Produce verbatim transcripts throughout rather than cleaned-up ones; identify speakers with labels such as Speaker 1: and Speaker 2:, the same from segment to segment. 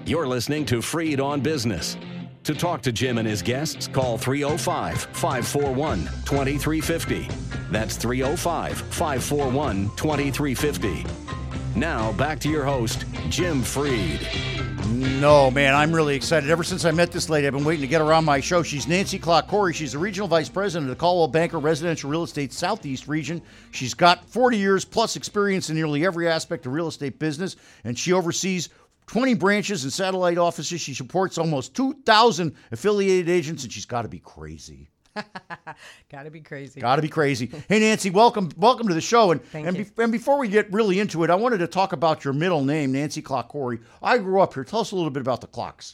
Speaker 1: You're listening to Freed on Business. To talk to Jim and his guests, call three oh five, five four one, two three five oh. That's three oh five, five four one, two three five oh. Now, back to your host, Jim Freed.
Speaker 2: No, man, I'm really excited. Ever since I met this lady, I've been waiting to get her on my show. She's Nancy Clark-Corey. She's the Regional Vice President of the Coldwell Banker Residential Real Estate Southeast Region. She's got forty years plus experience in nearly every aspect of real estate business, and she oversees twenty branches and satellite offices. She supports almost two thousand affiliated agents, and she's got to be crazy.
Speaker 3: Gotta be crazy.
Speaker 2: Gotta be crazy. Hey, Nancy, welcome welcome to the show. And
Speaker 3: Thank
Speaker 2: and,
Speaker 3: you.
Speaker 2: be, and before we get really into it, I wanted to talk about your middle name, Nancy Clark-Corey. I grew up here. Tell us a little bit about the Clarks.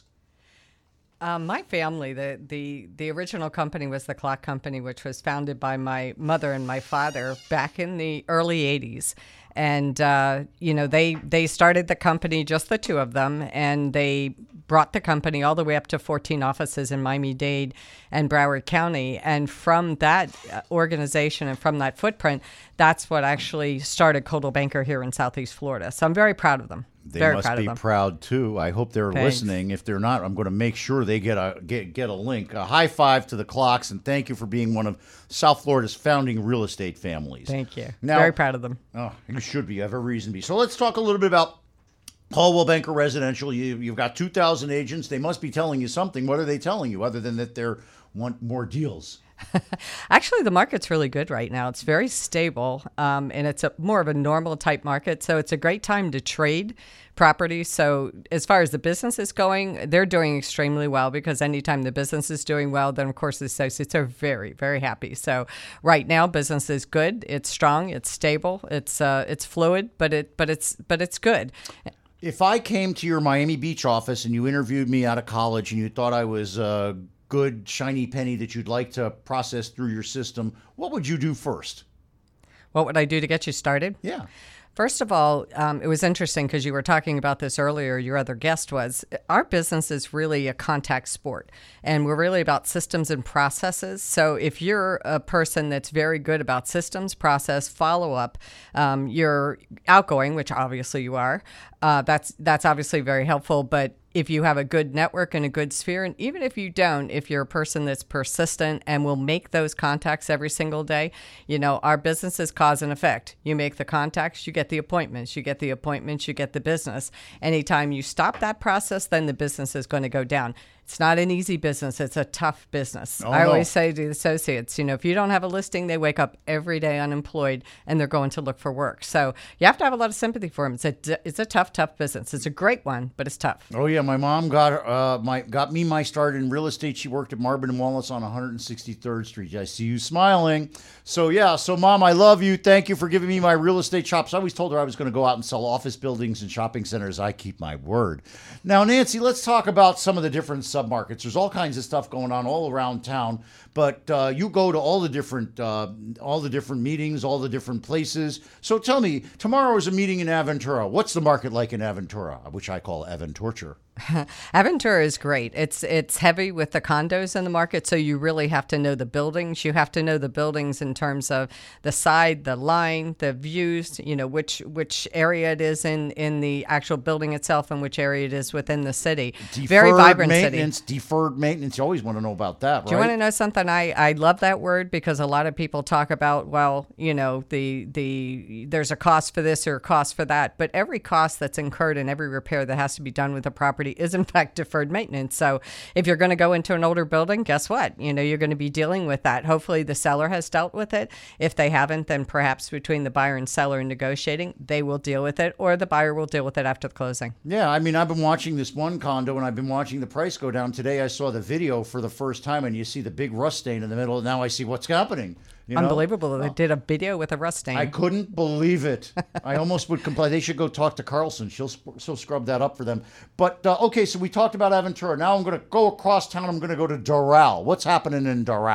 Speaker 3: Um, my family, the, the the original company was the Clock Company, which was founded by my mother and my father back in the early eighties. And, uh, you know, they, they started the company, just the two of them, and they brought the company all the way up to fourteen offices in Miami-Dade and Broward County. And from that organization and from that footprint, that's what actually started Coldwell Banker here in Southeast Florida. So I'm very proud of them.
Speaker 2: They
Speaker 3: very
Speaker 2: must
Speaker 3: proud
Speaker 2: be
Speaker 3: of them.
Speaker 2: proud, too. I hope they're
Speaker 3: Thanks.
Speaker 2: listening. If they're not, I'm going to make sure they get a get, get a link. A high five to the Clocks, and thank you for being one of South Florida's founding real estate families.
Speaker 3: Thank you.
Speaker 2: Now,
Speaker 3: very proud of them.
Speaker 2: Oh, you should be. You have every reason to be. So let's talk a little bit about Coldwell Banker Residential. You, you've got two thousand agents. They must be telling you something. What are they telling you other than that they want more deals?
Speaker 3: Actually, the market's really good right now. It's very stable, um, and it's a more of a normal type market. So it's a great time to trade property. So as far as the business is going, they're doing extremely well, because anytime the business is doing well, then of course the associates are very, very happy. So right now, business is good. It's strong. It's stable. It's uh, it's fluid, but it but it's but it's good.
Speaker 2: If I came to your Miami Beach office and you interviewed me out of college and you thought I was a good shiny penny that you'd like to process through your system, what would you do first?
Speaker 3: What would I do to get you started?
Speaker 2: Yeah.
Speaker 3: First of all, um, it was interesting because you were talking about this earlier. Your other guest was, our business is really a contact sport, and we're really about systems and processes. So if you're a person that's very good about systems, process, follow-up, um, you're outgoing, which obviously you are, uh, that's that's obviously very helpful. But if you have a good network and a good sphere, and even if you don't, if you're a person that's persistent and will make those contacts every single day, you know, our business is cause and effect. You make the contacts, you get the appointments, you get the appointments, you get the business. Anytime you stop that process, then the business is going to go down. It's not an easy business. It's a tough business.
Speaker 2: Oh,
Speaker 3: I
Speaker 2: no.
Speaker 3: always say to the associates, you know, if you don't have a listing, they wake up every day unemployed and they're going to look for work. So you have to have a lot of sympathy for them. It's a, it's a tough, tough business. It's a great one, but it's tough.
Speaker 2: Oh yeah, my mom got uh my got me my start in real estate. She worked at Marvin and Wallace on one hundred sixty-third Street. I see you smiling. So yeah, so Mom, I love you. Thank you for giving me my real estate chops. I always told her I was going to go out and sell office buildings and shopping centers. I keep my word. Now, Nancy, let's talk about some of the different submarkets. There's all kinds of stuff going on all around town, but uh, you go to all the different uh, all the different meetings, all the different places. So tell me, tomorrow is a meeting in Aventura. What's the market like in Aventura, which I call Aventurture?
Speaker 3: Aventura is great. It's it's heavy with the condos in the market, so you really have to know the buildings. You have to know the buildings in terms of the side, the line, the views, you know, which which area it is in, in the actual building itself and which area it is within the city.
Speaker 2: Deferred
Speaker 3: Very vibrant
Speaker 2: maintenance,
Speaker 3: city.
Speaker 2: Deferred maintenance. You always want to know about that, right?
Speaker 3: Do you want to know something? I, I love that word because a lot of people talk about, well, you know, the the there's a cost for this or a cost for that, but every cost that's incurred and every repair that has to be done with the property is in fact deferred maintenance. So if you're going to go into an older building, guess what? You know, you're going to be dealing with that. Hopefully the seller has dealt with it. If they haven't, then perhaps between the buyer and seller in negotiating, they will deal with it, or the buyer will deal with it after the closing.
Speaker 2: Yeah, I mean, I've been watching this one condo and I've been watching the price go down. Today I saw the video for the first time and you see the big rust stain in the middle. Now I see what's happening. You know?
Speaker 3: Unbelievable. They did a video with a rust stain.
Speaker 2: I couldn't believe it. I almost would complain. They should go talk to Carlson. She'll sp- she'll scrub that up for them. But, uh, okay, so we talked about Aventura. Now I'm going to go across town. I'm going to go to Doral. What's happening in Doral?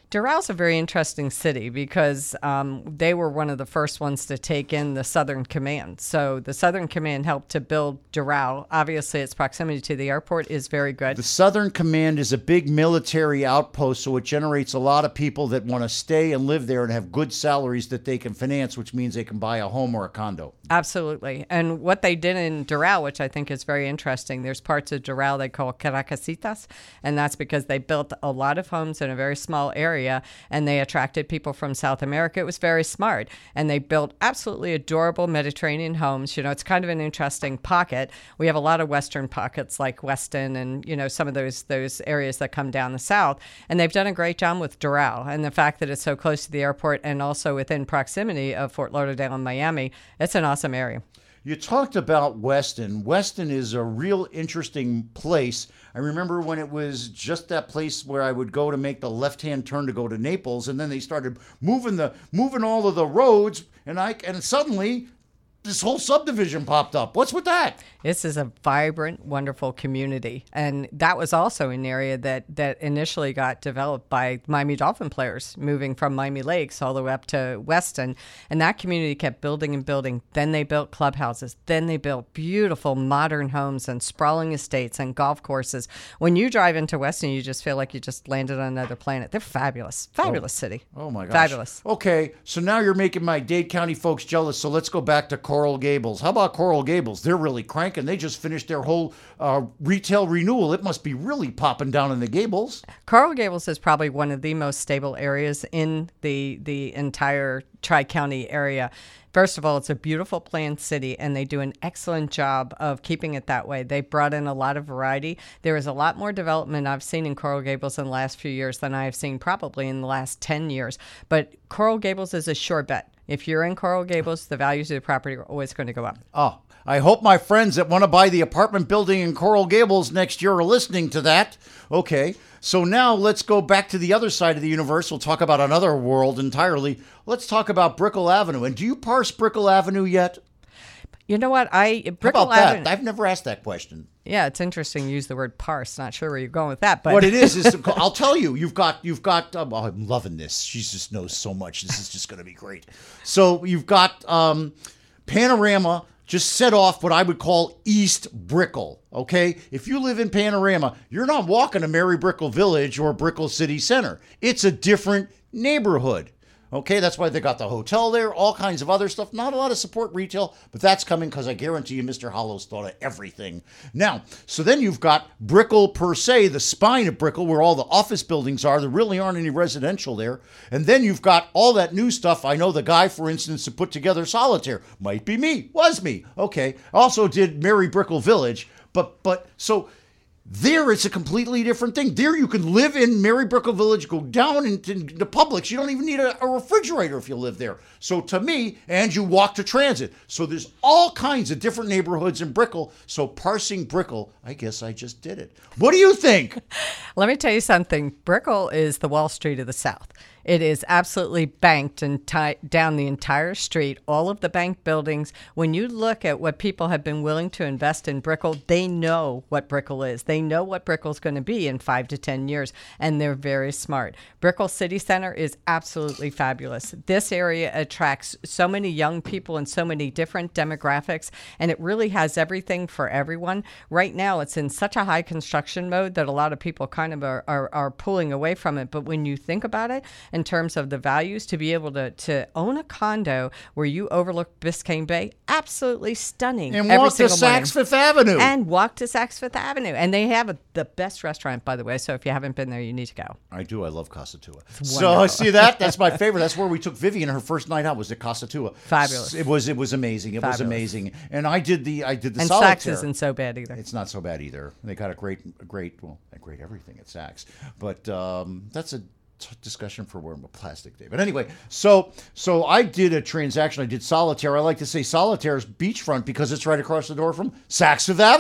Speaker 3: Doral a very interesting city because um, they were one of the first ones to take in the Southern Command. So the Southern Command helped to build Doral. Obviously, its proximity to the airport is very good.
Speaker 2: The Southern Command is a big military outpost, so it generates a lot of people that want to stay and live there and have good salaries that they can finance, which means they can buy a home or a condo.
Speaker 3: Absolutely. And what they did in Doral, which I think is very interesting, there's parts of Doral they call Caracasitas, and that's because they built a lot of homes in a very small area. And they attracted people from South America. It was very smart. And they built absolutely adorable Mediterranean homes. You know, it's kind of an interesting pocket. We have a lot of Western pockets like Weston and, you know, some of those those areas that come down the south. And they've done a great job with Doral. And the fact that it's so close to the airport and also within proximity of Fort Lauderdale and Miami, it's an awesome area.
Speaker 2: You talked about Weston. Weston is a real interesting place. I remember when it was just that place where I would go to make the left-hand turn to go to Naples, and then they started moving the moving all of the roads, and I and suddenly this whole subdivision popped up. What's with that?
Speaker 3: This is a vibrant, wonderful community. And that was also an area that, that initially got developed by Miami Dolphin players moving from Miami Lakes all the way up to Weston. And that community kept building and building. Then they built clubhouses. Then they built beautiful modern homes and sprawling estates and golf courses. When you drive into Weston, you just feel like you just landed on another planet. They're fabulous. Fabulous
Speaker 2: oh.
Speaker 3: city.
Speaker 2: Oh, my gosh.
Speaker 3: Fabulous.
Speaker 2: Okay, so now you're making my Dade County folks jealous, so let's go back to Coral Gables. How about Coral Gables? They're really cranking. They just finished their whole uh, retail renewal. It must be really popping down in the Gables.
Speaker 3: Coral Gables is probably one of the most stable areas in the the entire Tri-County area. First of all, it's a beautiful planned city, and they do an excellent job of keeping it that way. They brought in a lot of variety. There is a lot more development I've seen in Coral Gables in the last few years than I have seen probably in the last ten years. But Coral Gables is a sure bet. If you're in Coral Gables, the values of the property are always going to go up.
Speaker 2: Oh, I hope my friends that want to buy the apartment building in Coral Gables next year are listening to that. Okay, so now let's go back to the other side of the universe. We'll talk about another world entirely. Let's talk about Brickell Avenue. And do you parse Brickell Avenue yet?
Speaker 3: You know what? I Brickell
Speaker 2: How about that?
Speaker 3: Avenue,
Speaker 2: I've never asked that question.
Speaker 3: Yeah, it's interesting you use the word parse. Not sure where you're going with that, but
Speaker 2: what it is is I'll tell you. You've got you've got. Um, oh, I'm loving this. She just knows so much. This is just going to be great. So you've got um, Panorama. Just set off what I would call East Brickell, okay? If you live in Panorama, you're not walking to Mary Brickell Village or Brickell City Center. It's a different neighborhood, okay? That's why they got the hotel there, all kinds of other stuff. Not a lot of support retail, but that's coming because I guarantee you Mister Hollows thought of everything. Now, so then you've got Brickell per se, the spine of Brickell, where all the office buildings are. There really aren't any residential there. And then you've got all that new stuff. I know the guy, for instance, who put together Solitaire. Might be me. Was me. Okay. Also did Mary Brickell Village. But, but, so... There, it's a completely different thing. There, you can live in Mary Brickell Village, go down into the Publix. You don't even need a, a refrigerator if you live there. So to me, and you walk to transit. So there's all kinds of different neighborhoods in Brickell. So parsing Brickell, I guess I just did it. What do you think?
Speaker 3: Let me tell you something. Brickell is the Wall Street of the South. It is absolutely banked and ti- down the entire street, all of the bank buildings. When you look at what people have been willing to invest in Brickell, they know what Brickell is. They know what Brickell is going to be in five to ten years, and they're very smart. Brickell City Center is absolutely fabulous. This area attracts so many young people and so many different demographics, and it really has everything for everyone. Right now, it's in such a high construction mode that a lot of people kind of are, are, are pulling away from it. But when you think about it, in terms of the values, to be able to, to own a condo where you overlook Biscayne Bay, absolutely stunning.
Speaker 2: And
Speaker 3: every
Speaker 2: walk to
Speaker 3: single morning.
Speaker 2: Saks Fifth Avenue.
Speaker 3: And walk to Saks Fifth Avenue. And they have a, the best restaurant, by the way, so if you haven't been there, you need to go.
Speaker 2: I do. I love Casa Tua. So I see that. That's my favorite. That's where we took Vivian. Her first night out was at Casa Tua.
Speaker 3: Fabulous.
Speaker 2: It was. It was amazing. It
Speaker 3: Fabulous.
Speaker 2: was amazing. And I did the. I did the
Speaker 3: and
Speaker 2: Solitaire.
Speaker 3: Saks isn't so bad either.
Speaker 2: It's not so bad either. They got a great, a great, well, a great everything at Saks. But um, that's a t- discussion for wearing a plastic day. But anyway, so so I did a transaction. I did Solitaire. I like to say Solitaire's beachfront because it's right across the door from Saks Fifth Avenue.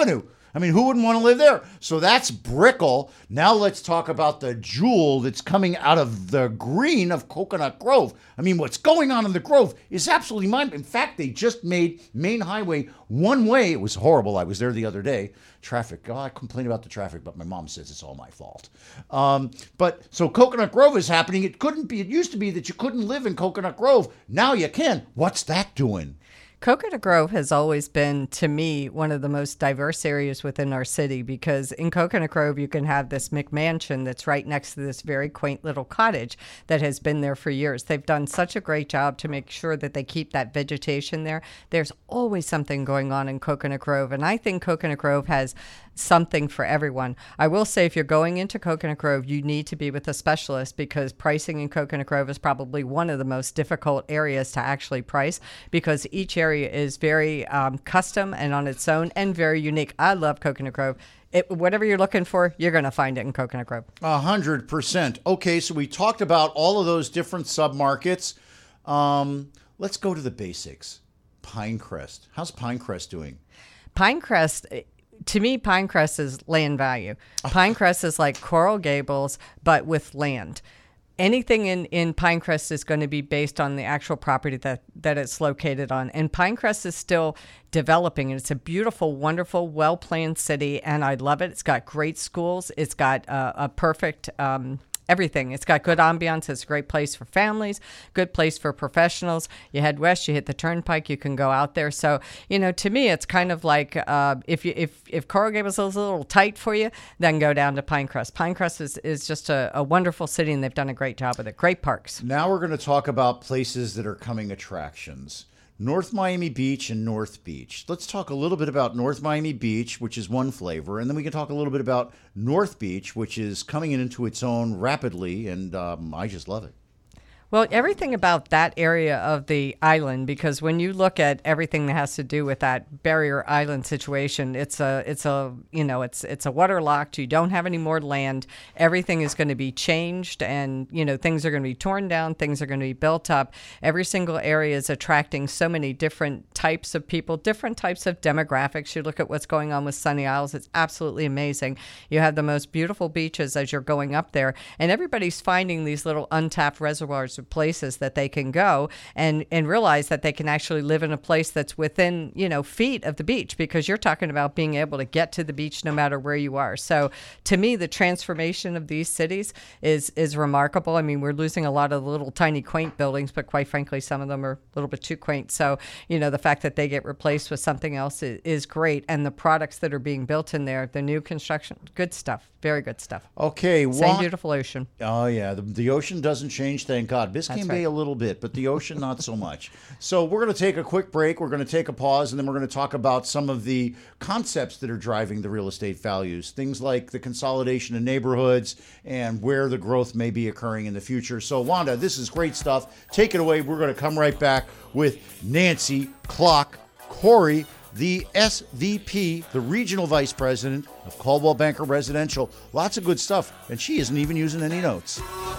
Speaker 2: I mean, who wouldn't want to live there? So that's Brickell. Now let's talk about the jewel that's coming out of the green of Coconut Grove. I mean, what's going on in the Grove is absolutely mind. In fact, they just made Main Highway one way. It was horrible. I was there the other day. Traffic. Oh, I complain about the traffic, but my mom says it's all my fault. Um, but so Coconut Grove is happening. It couldn't be. It used to be that you couldn't live in Coconut Grove. Now you can. What's that doing?
Speaker 3: Coconut Grove has always been, to me, one of the most diverse areas within our city, because in Coconut Grove, you can have this McMansion that's right next to this very quaint little cottage that has been there for years. They've done such a great job to make sure that they keep that vegetation there. There's always something going on in Coconut Grove, and I think Coconut Grove has something for everyone. I will say, if you're going into Coconut Grove, you need to be with a specialist, because pricing in Coconut Grove is probably one of the most difficult areas to actually price, because each area is very um, custom and on its own and very unique. I love Coconut Grove. It, whatever you're looking for, you're going to find it in Coconut Grove. A
Speaker 2: hundred percent. Okay, so we talked about all of those different submarkets. Um, let's go to the basics. Pinecrest. How's Pinecrest doing?
Speaker 3: Pinecrest... To me, Pinecrest is land value. Pinecrest is like Coral Gables, but with land. Anything in, in Pinecrest is going to be based on the actual property that, that it's located on. And Pinecrest is still developing, and it's a beautiful, wonderful, well-planned city, and I love it. It's got great schools. It's got uh, a perfect... Um, everything. It's got good ambiance. It's a great place for families, good place for professionals. You head west, you hit the turnpike, you can go out there. So, you know, to me, it's kind of like uh, if you if if Coral Gables is a little tight for you, then go down to Pinecrest. Pinecrest is, is just a, a wonderful city, and they've done a great job with it. Great parks.
Speaker 2: Now we're going to talk about places that are coming attractions. North Miami Beach and North Beach. Let's talk a little bit about North Miami Beach, which is one flavor, and then we can talk a little bit about North Beach, which is coming into its own rapidly, and um, I just love it.
Speaker 3: Well, everything about that area of the island, because when you look at everything that has to do with that barrier island situation, it's a, it's a, you know, it's it's a waterlocked. You don't have any more land. Everything is going to be changed, and you know, things are going to be torn down. Things are going to be built up. Every single area is attracting so many different types of people, different types of demographics. You look at what's going on with Sunny Isles; it's absolutely amazing. You have the most beautiful beaches as you're going up there, and everybody's finding these little untapped reservoirs of places that they can go and and realize that they can actually live in a place that's within, you know, feet of the beach, because you're talking about being able to get to the beach no matter where you are. So to me, the transformation of these cities is is remarkable. I mean, we're losing a lot of the little tiny quaint buildings, but quite frankly, some of them are a little bit too quaint. So, you know, the fact that they get replaced with something else is, is great. And the products that are being built in there, the new construction, good stuff. Very good stuff.
Speaker 2: Okay.
Speaker 3: Same wa- beautiful ocean.
Speaker 2: Oh, yeah. The, the ocean doesn't change, thank God. Biscayne Bay right. a little bit, but the ocean not so much. So we're going to take a quick break. We're going to take a pause, and then we're going to talk about some of the concepts that are driving the real estate values, things like the consolidation of neighborhoods and where the growth may be occurring in the future. So, Wanda, this is great stuff. Take it away. We're going to come right back with Nancy Clock Corey, the S V P, the Regional Vice President of Coldwell Banker Residential. Lots of good stuff, and she isn't even using any notes.